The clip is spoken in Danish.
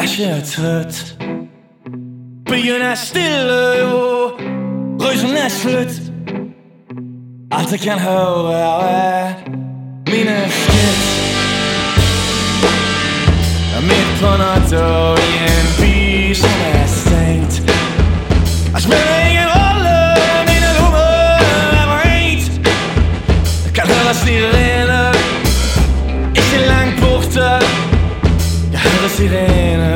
jeg er træt. Byen er stille, jo. Rysen er slut. Alt jeg kan høre er mine skidt. Midt på natten i en by som er stængt. Jeg spiller ingen rolle, mine lummer er rent. Jeg kan høre sirener, ikke langt borte. Jeg hører sirener.